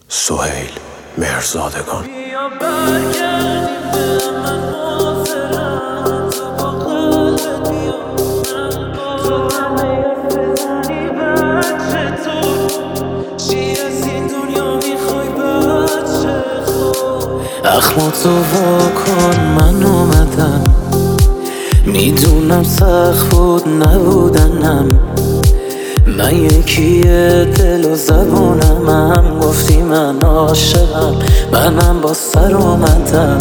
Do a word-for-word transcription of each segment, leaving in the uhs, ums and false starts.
سهیل مهرزادگان. بیا برگردیم به من حاضرم تو با قلبت بیا من با تو همه حرف بزنی بچه تو چی از این دنیا میخوای بچه خود اخماتو واکن من اومدم میدونم سخت بود نبودنم من یکیه دل و زبونم گفتی من عاشقم منم با سر اومدم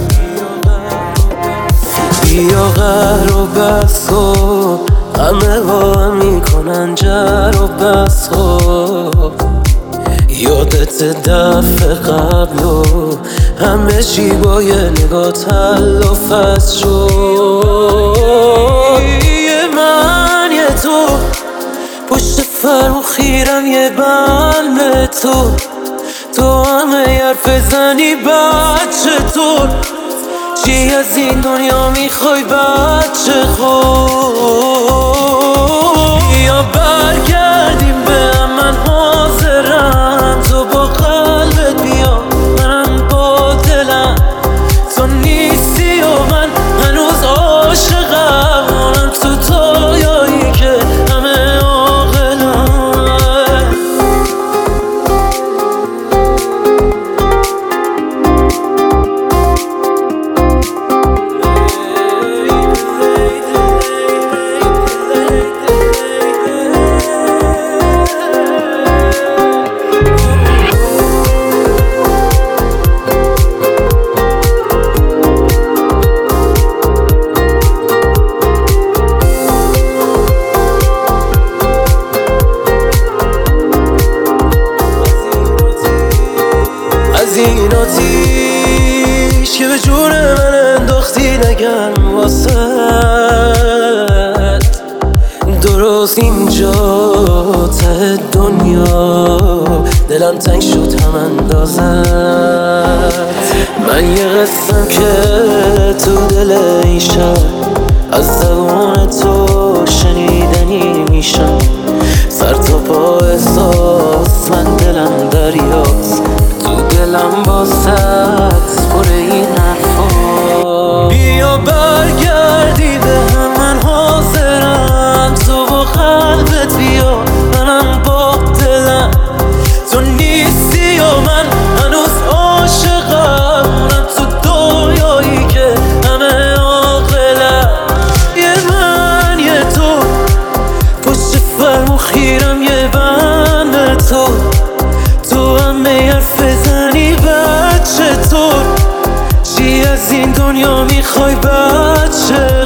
بیا قهر و بس کن همه با هم میکنن جر و بس کن یادت دفعه قبل و همه چی با یه نگاه تل و فصل شد یه من یه تو پشت فرمون خیرم یه بلم تو تو همه حرف زنی بچه تو چی از این دنیا میخوای بچه خود بیا برگردیم به من حاضرم تو با قلبت بیا من با دلم تو نیستی و من هنوز عاشقم من تو تایایی که همه عاقلم این آتیش که به جون من انداختی نگم واسه درست اینجا ته دنیا دلم تنگ شد هم اندازت من یه قسم که تو دل این شب از زبان تو شنیدنی میشم سر تا پا احساس من دلم دریاست دلم باست پر این حرفا بیا برگردی به هم من حاضرم تو با قلبت بیا منم با دلم تو نیستی و من هنوز عاشقم من تو دنیایی که همه عاقلم یه من یه تو پشت فرمون خیرم یه بند تو تو همه حرف بزنی بچه تو چی از این دنیا میخوای بچه